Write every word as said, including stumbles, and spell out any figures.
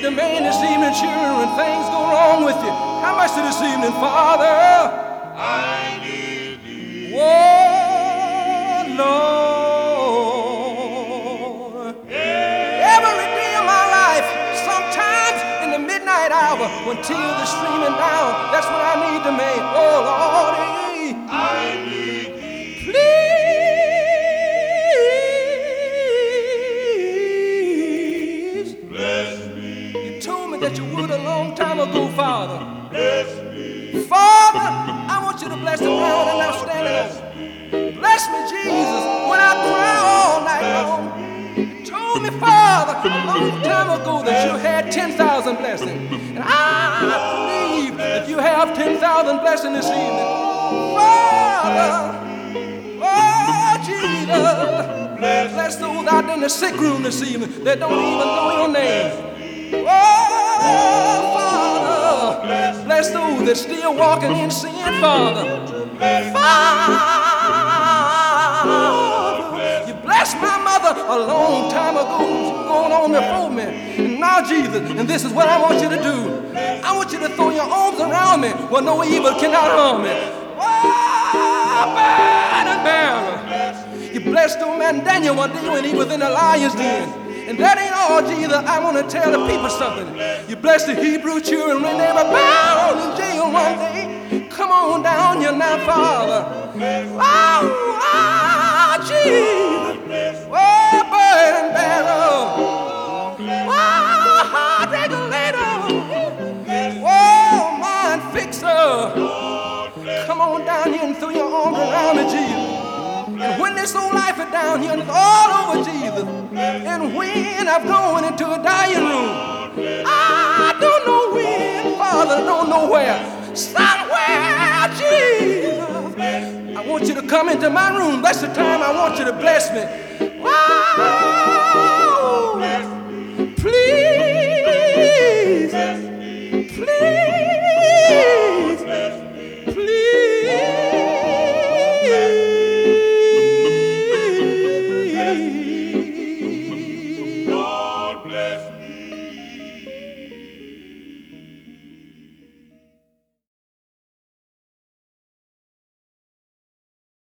the man this evening, children, when things go wrong with you? How much this evening, Father? I need thee. Oh, Lord. Every day of my life, sometimes in the midnight hour, when tears are streaming down, that's when I need to make. Oh, Lord. I need thee. Please. Bless me. You told me that you would a long time ago, Father. Bless me. Father, I want you to bless the ground and I'm standing on. Bless me, Jesus, when I cry all night long. You told me, Father, a long time ago that you had ten thousand blessings. And I believe that you have ten thousand blessings this evening. Father, oh, Jesus, bless those out there in the sick room this evening that don't even know your name. Oh, Father, bless those that still walking in sin, Father. Father, you blessed my mother a long time ago, going on before me. And now, Jesus, and this is what I want you to do. I want you to throw your arms around me where no evil cannot harm me. Oh, man and bearer. You blessed old man Daniel one day when he was in the lion's den. And that ain't all, Jesus. I want to tell the people something. You bless the Hebrew children when they were bound in jail one day. Come on down here now, Father. Oh, oh Jesus. Oh, burden bearer. Oh, regulator. Oh, mind fixer. Come on down here and throw your arms around me, Jesus. And when this old life is down here and it's all over, Jesus, and when I've gone into a dying room, I don't know when, Father, I don't know where, somewhere, Jesus, I want you to come into my room. That's the time I want you to bless me. Wow.